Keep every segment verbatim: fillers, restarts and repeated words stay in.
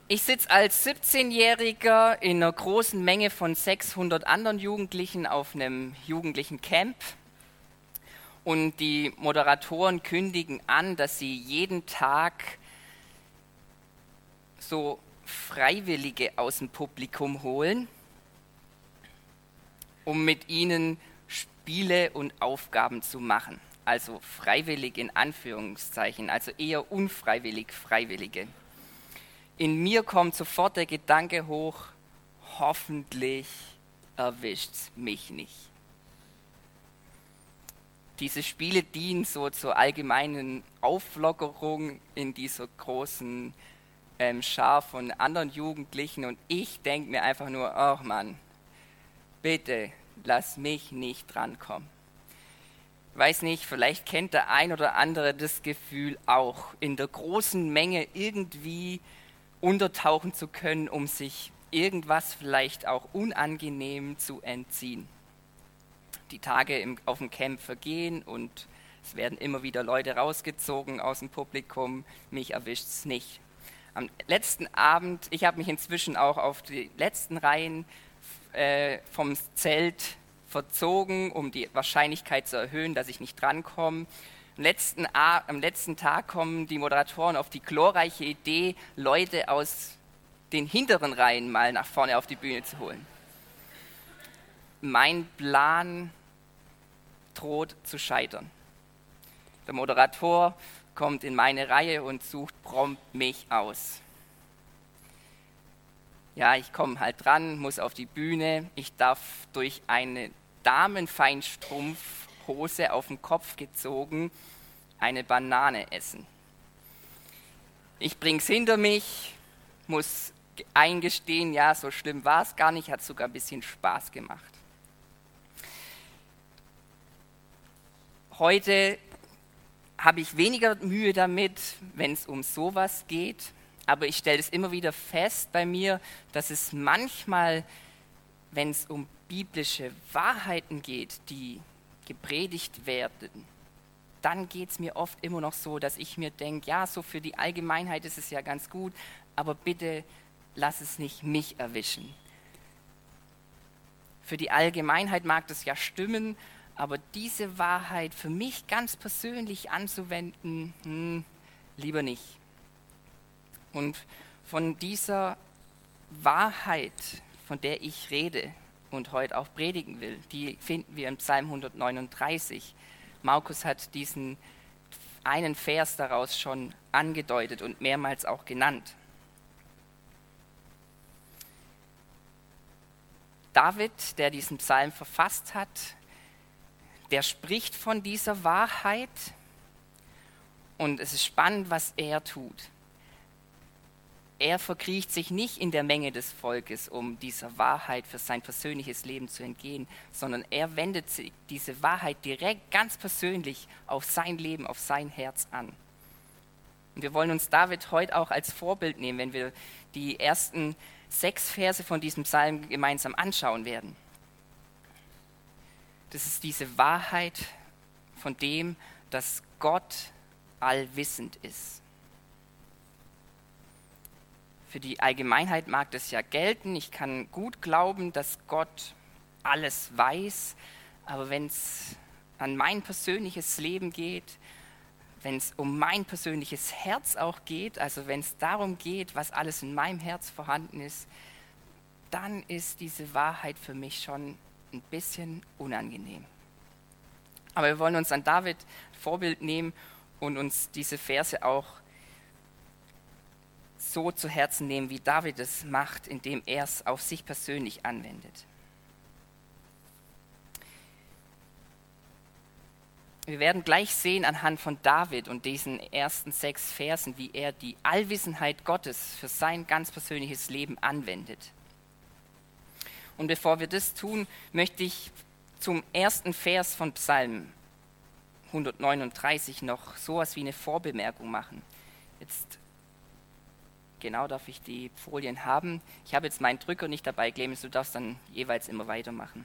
Ich sitze als siebzehnjähriger in einer großen Menge von sechshundert anderen Jugendlichen auf einem jugendlichen Camp und die Moderatoren kündigen an, dass sie jeden Tag so Freiwillige aus dem Publikum holen, um mit ihnen Spiele und Aufgaben zu machen. Also freiwillig in Anführungszeichen, also eher unfreiwillig Freiwillige. In mir kommt sofort der Gedanke hoch, hoffentlich erwischt es mich nicht. Diese Spiele dienen so zur allgemeinen Auflockerung in dieser großen ähm, Schar von anderen Jugendlichen und ich denke mir einfach nur, ach Mann, bitte lass mich nicht drankommen. Weiß nicht, vielleicht kennt der ein oder andere das Gefühl auch, in der großen Menge irgendwie untertauchen zu können, um sich irgendwas vielleicht auch unangenehm zu entziehen. Die Tage im, auf dem Camp vergehen und es werden immer wieder Leute rausgezogen aus dem Publikum, mich erwischt es nicht. Am letzten Abend, ich habe mich inzwischen auch auf die letzten Reihen äh, vom Zelt verzogen, um die Wahrscheinlichkeit zu erhöhen, dass ich nicht drankomme. Am letzten, am letzten Tag kommen die Moderatoren auf die glorreiche Idee, Leute aus den hinteren Reihen mal nach vorne auf die Bühne zu holen. Mein Plan droht zu scheitern. Der Moderator kommt in meine Reihe und sucht prompt mich aus. Ja, ich komme halt dran, muss auf die Bühne. Ich darf durch eine Damenfeinstrumpfhose auf den Kopf gezogen eine Banane essen. Ich bring's hinter mich, muss eingestehen, ja, so schlimm war es gar nicht, hat sogar ein bisschen Spaß gemacht. Heute habe ich weniger Mühe damit, wenn es um sowas geht, aber ich stelle es immer wieder fest bei mir, dass es manchmal, wenn es um biblische Wahrheiten geht, die gepredigt werden, dann geht es mir oft immer noch so, dass ich mir denke, ja, so für die Allgemeinheit ist es ja ganz gut, aber bitte lass es nicht mich erwischen. Für die Allgemeinheit mag das ja stimmen, aber diese Wahrheit für mich ganz persönlich anzuwenden, hm, lieber nicht. Und von dieser Wahrheit, von der ich rede und heute auch predigen will, die finden wir im Psalm hundertneununddreißig. Markus hat diesen einen Vers daraus schon angedeutet und mehrmals auch genannt. David, der diesen Psalm verfasst hat, der spricht von dieser Wahrheit und es ist spannend, was er tut. Er verkriecht sich nicht in der Menge des Volkes, um dieser Wahrheit für sein persönliches Leben zu entgehen, sondern er wendet sich diese Wahrheit direkt ganz persönlich auf sein Leben, auf sein Herz an. Und wir wollen uns David heute auch als Vorbild nehmen, wenn wir die ersten sechs Verse von diesem Psalm gemeinsam anschauen werden. Das ist diese Wahrheit von dem, dass Gott allwissend ist. Für die Allgemeinheit mag das ja gelten. Ich kann gut glauben, dass Gott alles weiß. Aber wenn es an mein persönliches Leben geht, wenn es um mein persönliches Herz auch geht, also wenn es darum geht, was alles in meinem Herz vorhanden ist, dann ist diese Wahrheit für mich schon ein bisschen unangenehm. Aber wir wollen uns an David Vorbild nehmen und uns diese Verse auch so zu Herzen nehmen, wie David es macht, indem er es auf sich persönlich anwendet. Wir werden gleich sehen anhand von David und diesen ersten sechs Versen, wie er die Allwissenheit Gottes für sein ganz persönliches Leben anwendet. Und bevor wir das tun, möchte ich zum ersten Vers von Psalm hundertneununddreißig noch sowas wie eine Vorbemerkung machen. Jetzt genau darf ich die Folien haben. Ich habe jetzt meinen Drücker nicht dabei, Clemens, du darfst dann jeweils immer weitermachen.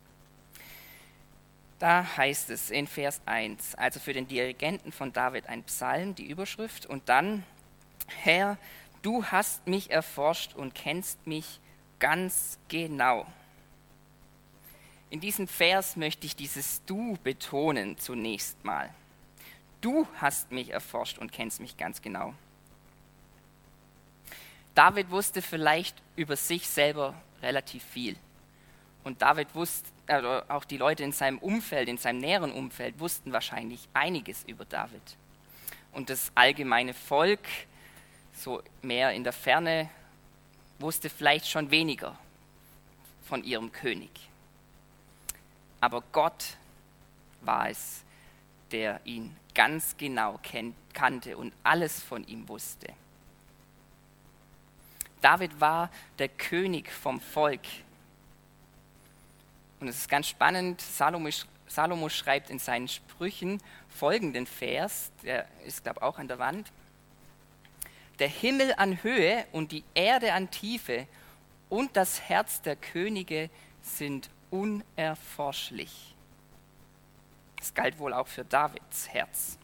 Da heißt es in Vers eins, also für den Dirigenten von David ein Psalm, die Überschrift, und dann: Herr, Du hast mich erforscht und kennst mich ganz genau. In diesem Vers möchte ich dieses Du betonen zunächst mal. Du hast mich erforscht und kennst mich ganz genau. David wusste vielleicht über sich selber relativ viel. Und David wusste, also auch die Leute in seinem Umfeld, in seinem näheren Umfeld, wussten wahrscheinlich einiges über David. Und das allgemeine Volk, so mehr in der Ferne, wusste vielleicht schon weniger von ihrem König. Aber Gott war es, der ihn ganz genau kenn- kannte und alles von ihm wusste. David war der König vom Volk. Und es ist ganz spannend, Salomo, Salomo schreibt in seinen Sprüchen folgenden Vers, der ist, glaube ich, auch an der Wand. Der Himmel an Höhe und die Erde an Tiefe und das Herz der Könige sind unerforschlich. Das galt wohl auch für Davids Herz.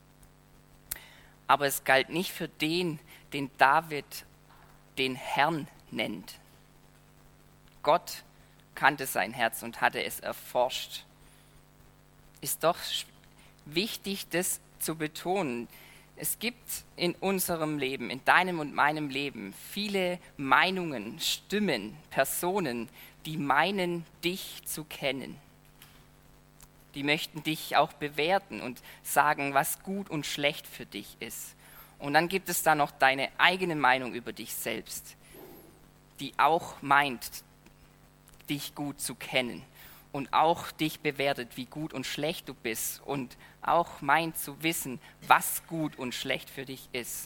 Aber es galt nicht für den, den David den Herrn nennt. Gott kannte sein Herz und hatte es erforscht. Ist doch wichtig, das zu betonen. Es gibt in unserem Leben, in deinem und meinem Leben, viele Meinungen, Stimmen, Personen, die meinen, dich zu kennen. Die möchten dich auch bewerten und sagen, was gut und schlecht für dich ist. Und dann gibt es da noch deine eigene Meinung über dich selbst, die auch meint, dich gut zu kennen und auch dich bewertet, wie gut und schlecht du bist und auch meint zu wissen, was gut und schlecht für dich ist.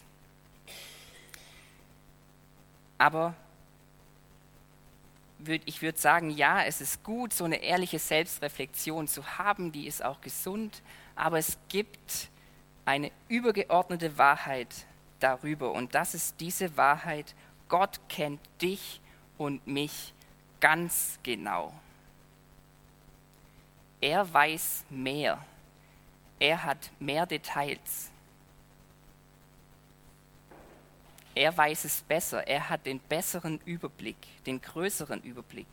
Aber ich würde sagen, ja, es ist gut, so eine ehrliche Selbstreflexion zu haben, die ist auch gesund, aber es gibt eine übergeordnete Wahrheit darüber und das ist diese Wahrheit: Gott kennt dich und mich ganz genau. Er weiß mehr. Er hat mehr Details. Er weiß es besser. Er hat den besseren Überblick, den größeren Überblick.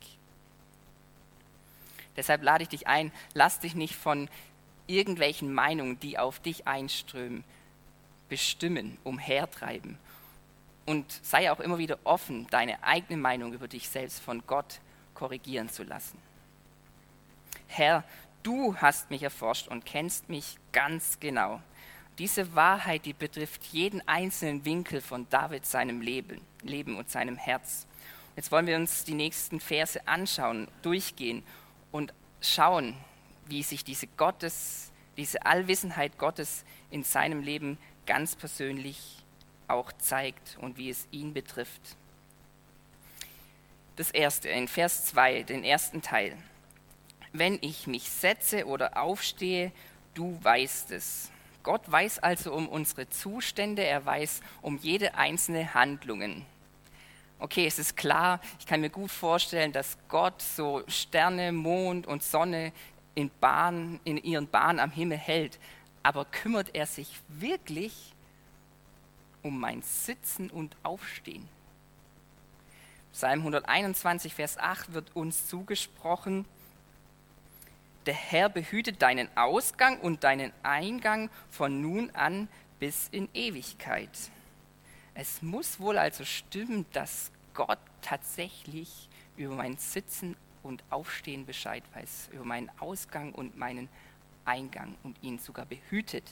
Deshalb lade ich dich ein, lass dich nicht von irgendwelchen Meinungen, die auf dich einströmen, bestimmen, umhertreiben. Und sei auch immer wieder offen, deine eigene Meinung über dich selbst von Gott korrigieren zu lassen. Herr, du hast mich erforscht und kennst mich ganz genau. Diese Wahrheit, die betrifft jeden einzelnen Winkel von David, seinem Leben, Leben und seinem Herz. Jetzt wollen wir uns die nächsten Verse anschauen, durchgehen und schauen, wie sich diese Gottes, diese Allwissenheit Gottes in seinem Leben ganz persönlich auch zeigt und wie es ihn betrifft. Das erste, in Vers zwei, den ersten Teil. Wenn ich mich setze oder aufstehe, du weißt es. Gott weiß also um unsere Zustände, er weiß um jede einzelne Handlung. Okay, es ist klar, ich kann mir gut vorstellen, dass Gott so Sterne, Mond und Sonne in, Bahn, in ihren Bahnen am Himmel hält. Aber kümmert er sich wirklich um mein Sitzen und Aufstehen? Psalm hunderteinundzwanzig, Vers acht wird uns zugesprochen: Der Herr behütet deinen Ausgang und deinen Eingang von nun an bis in Ewigkeit. Es muss wohl also stimmen, dass Gott tatsächlich über mein Sitzen und Aufstehen Bescheid weiß, über meinen Ausgang und meinen Eingang und ihn sogar behütet.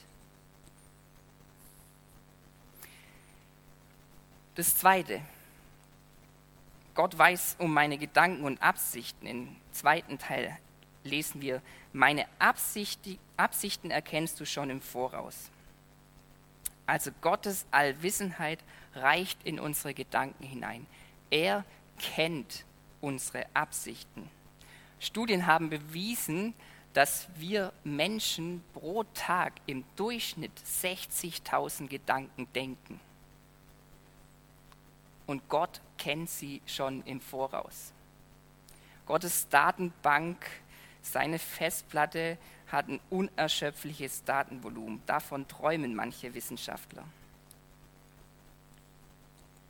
Das Zweite: Gott weiß um meine Gedanken und Absichten. Im zweiten Teil lesen wir: Meine Absicht, Absichten erkennst du schon im Voraus. Also Gottes Allwissenheit reicht in unsere Gedanken hinein. Er kennt unsere Absichten. Studien haben bewiesen, dass wir Menschen pro Tag im Durchschnitt sechzigtausend Gedanken denken. Und Gott kennt sie schon im Voraus. Gottes Datenbank, seine Festplatte hat ein unerschöpfliches Datenvolumen. Davon träumen manche Wissenschaftler.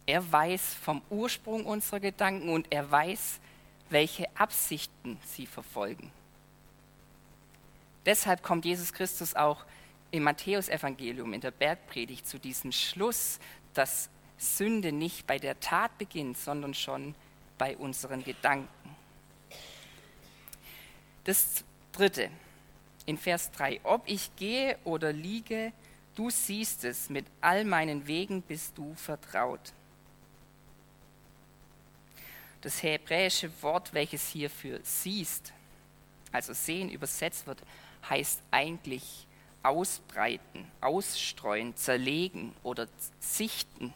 Er weiß vom Ursprung unserer Gedanken und er weiß, welche Absichten sie verfolgen. Deshalb kommt Jesus Christus auch im Matthäusevangelium, in der Bergpredigt, zu diesem Schluss, dass Sünde nicht bei der Tat beginnt, sondern schon bei unseren Gedanken. Das Dritte, in Vers drei. Ob ich gehe oder liege, du siehst es, mit all meinen Wegen bist du vertraut. Das hebräische Wort, welches hier für siehst, also sehen übersetzt wird, heißt eigentlich ausbreiten, ausstreuen, zerlegen oder sichten.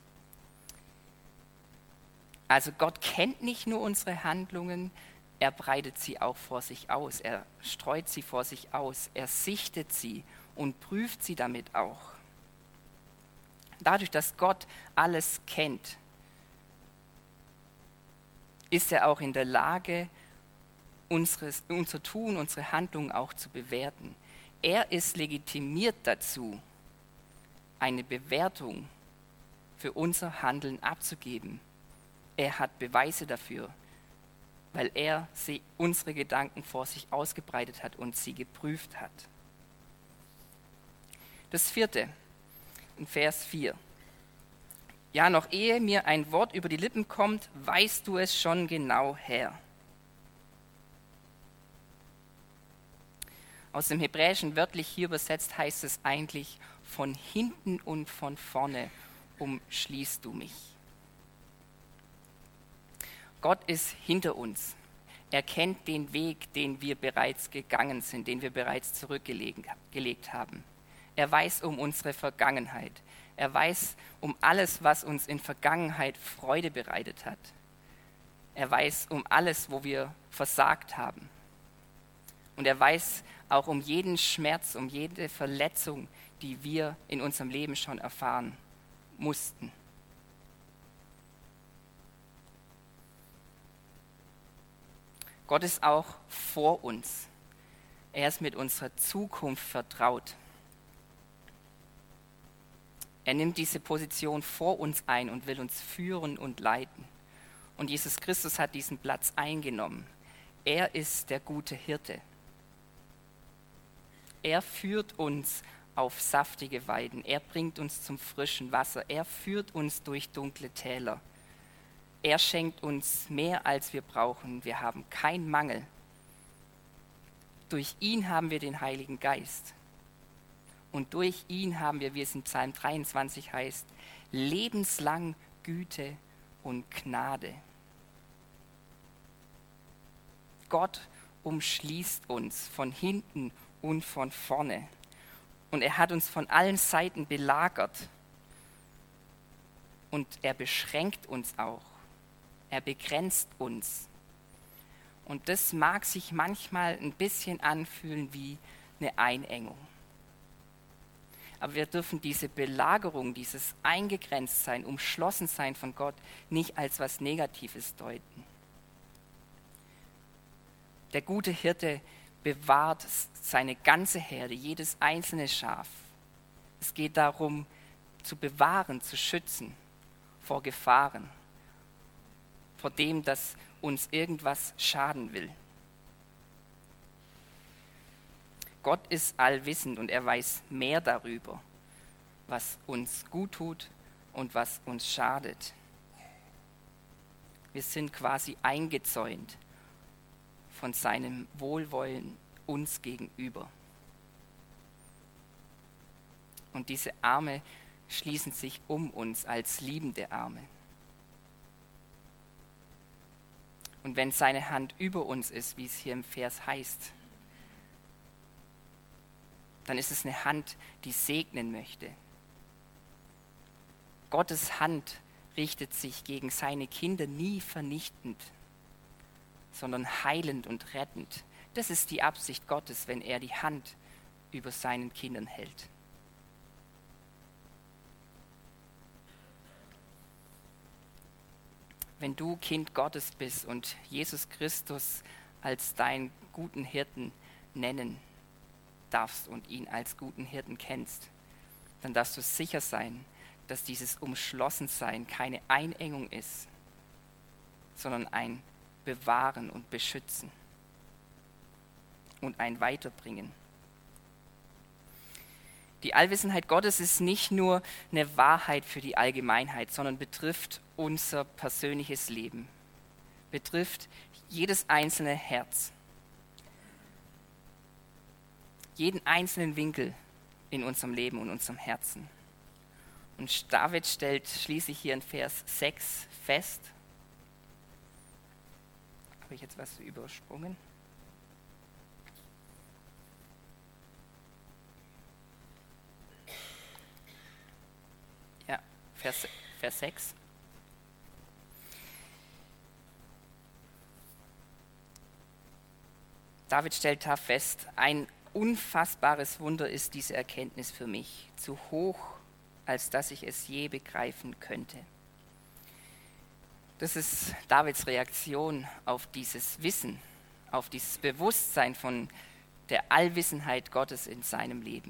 Also Gott kennt nicht nur unsere Handlungen, er breitet sie auch vor sich aus, er streut sie vor sich aus, er sichtet sie und prüft sie damit auch. Dadurch, dass Gott alles kennt, ist er auch in der Lage, unseres, unser Tun, unsere Handlungen auch zu bewerten. Er ist legitimiert dazu, eine Bewertung für unser Handeln abzugeben. Er hat Beweise dafür, weil er sie, unsere Gedanken vor sich ausgebreitet hat und sie geprüft hat. Das vierte, in Vers vier. Ja, noch ehe mir ein Wort über die Lippen kommt, weißt du es schon genau, Herr. Aus dem Hebräischen wörtlich hier übersetzt heißt es eigentlich, von hinten und von vorne umschließt du mich. Gott ist hinter uns. Er kennt den Weg, den wir bereits gegangen sind, den wir bereits zurückgelegt haben. Er weiß um unsere Vergangenheit. Er weiß um alles, was uns in Vergangenheit Freude bereitet hat. Er weiß um alles, wo wir versagt haben. Und er weiß auch um jeden Schmerz, um jede Verletzung, die wir in unserem Leben schon erfahren mussten. Gott ist auch vor uns. Er ist mit unserer Zukunft vertraut. Er nimmt diese Position vor uns ein und will uns führen und leiten. Und Jesus Christus hat diesen Platz eingenommen. Er ist der gute Hirte. Er führt uns auf saftige Weiden. Er bringt uns zum frischen Wasser. Er führt uns durch dunkle Täler. Er schenkt uns mehr, als wir brauchen. Wir haben keinen Mangel. Durch ihn haben wir den Heiligen Geist. Und durch ihn haben wir, wie es in Psalm dreiundzwanzig heißt, lebenslang Güte und Gnade. Gott umschließt uns von hinten und von vorne. Und er hat uns von allen Seiten belagert. Und er beschränkt uns auch. Er begrenzt uns. Und das mag sich manchmal ein bisschen anfühlen wie eine Einengung. Aber wir dürfen diese Belagerung, dieses Eingegrenztsein, Umschlossensein von Gott nicht als was Negatives deuten. Der gute Hirte bewahrt seine ganze Herde, jedes einzelne Schaf. Es geht darum, zu bewahren, zu schützen vor Gefahren, vor dem, dass uns irgendwas schaden will. Gott ist allwissend und er weiß mehr darüber, was uns gut tut und was uns schadet. Wir sind quasi eingezäunt von seinem Wohlwollen uns gegenüber. Und diese Arme schließen sich um uns als liebende Arme. Und wenn seine Hand über uns ist, wie es hier im Vers heißt, dann ist es eine Hand, die segnen möchte. Gottes Hand richtet sich gegen seine Kinder nie vernichtend, sondern heilend und rettend. Das ist die Absicht Gottes, wenn er die Hand über seinen Kindern hält. Wenn du Kind Gottes bist und Jesus Christus als deinen guten Hirten nennen darfst und ihn als guten Hirten kennst, dann darfst du sicher sein, dass dieses Umschlossensein keine Einengung ist, sondern ein Bewahren und Beschützen und ein Weiterbringen. Die Allwissenheit Gottes ist nicht nur eine Wahrheit für die Allgemeinheit, sondern betrifft unser persönliches Leben, betrifft jedes einzelne Herz, jeden einzelnen Winkel in unserem Leben und unserem Herzen. Und David stellt schließlich hier in Vers sechs fest, habe ich jetzt was übersprungen? Ja, Vers, Vers sechs. David stellt da fest, ein unfassbares Wunder ist diese Erkenntnis für mich, zu hoch, als dass ich es je begreifen könnte. Das ist Davids Reaktion auf dieses Wissen, auf dieses Bewusstsein von der Allwissenheit Gottes in seinem Leben.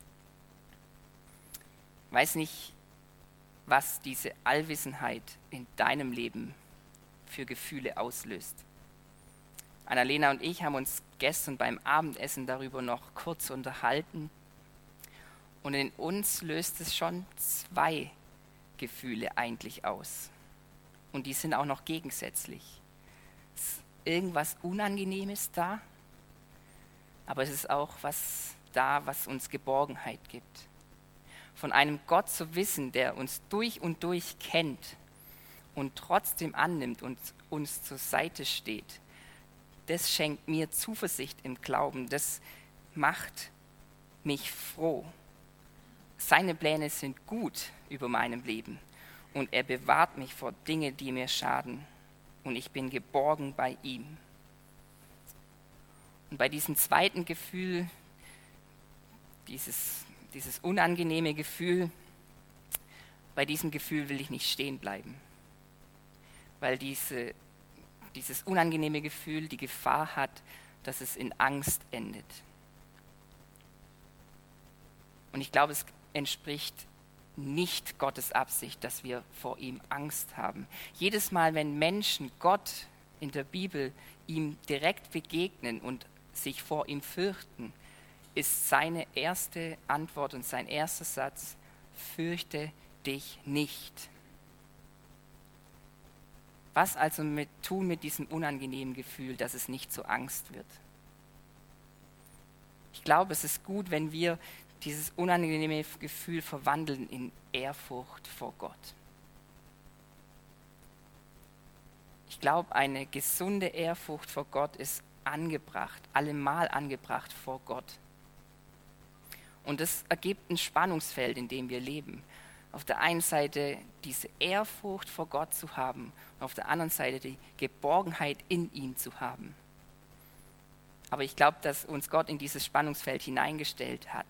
Ich weiß nicht, was diese Allwissenheit in deinem Leben für Gefühle auslöst. Annalena und ich haben uns gestern beim Abendessen darüber noch kurz unterhalten. Und in uns löst es schon zwei Gefühle eigentlich aus. Und die sind auch noch gegensätzlich. Es ist irgendwas Unangenehmes da, aber es ist auch was da, was uns Geborgenheit gibt. Von einem Gott zu wissen, der uns durch und durch kennt und trotzdem annimmt und uns zur Seite steht, das schenkt mir Zuversicht im Glauben, das macht mich froh. Seine Pläne sind gut über meinem Leben und er bewahrt mich vor Dingen, die mir schaden und ich bin geborgen bei ihm. Und bei diesem zweiten Gefühl, dieses, dieses unangenehme Gefühl, bei diesem Gefühl will ich nicht stehen bleiben, weil diese dieses unangenehme Gefühl die Gefahr hat, dass es in Angst endet. Und ich glaube, es entspricht nicht Gottes Absicht, dass wir vor ihm Angst haben. Jedes Mal, wenn Menschen Gott in der Bibel ihm direkt begegnen und sich vor ihm fürchten, ist seine erste Antwort und sein erster Satz: Fürchte dich nicht. Was also mit, tun mit diesem unangenehmen Gefühl, dass es nicht zur Angst wird? Ich glaube, es ist gut, wenn wir dieses unangenehme Gefühl verwandeln in Ehrfurcht vor Gott. Ich glaube, eine gesunde Ehrfurcht vor Gott ist angebracht, allemal angebracht vor Gott. Und das ergibt ein Spannungsfeld, in dem wir leben. Auf der einen Seite diese Ehrfurcht vor Gott zu haben, auf der anderen Seite die Geborgenheit in ihm zu haben. Aber ich glaube, dass uns Gott in dieses Spannungsfeld hineingestellt hat.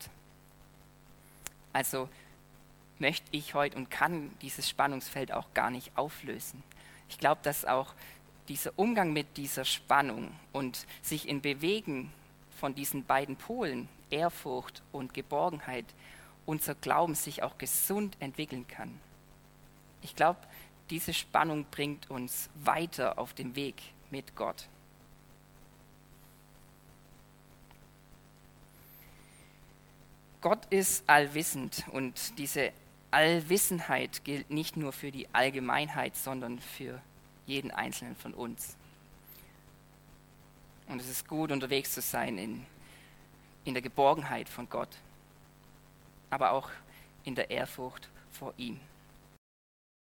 Also möchte ich heute und kann dieses Spannungsfeld auch gar nicht auflösen. Ich glaube, dass auch dieser Umgang mit dieser Spannung und sich in Bewegen von diesen beiden Polen, Ehrfurcht und Geborgenheit, unser Glauben sich auch gesund entwickeln kann. Ich glaube, diese Spannung bringt uns weiter auf dem Weg mit Gott. Gott ist allwissend und diese Allwissenheit gilt nicht nur für die Allgemeinheit, sondern für jeden Einzelnen von uns. Und es ist gut, unterwegs zu sein in, in der Geborgenheit von Gott, aber auch in der Ehrfurcht vor ihm.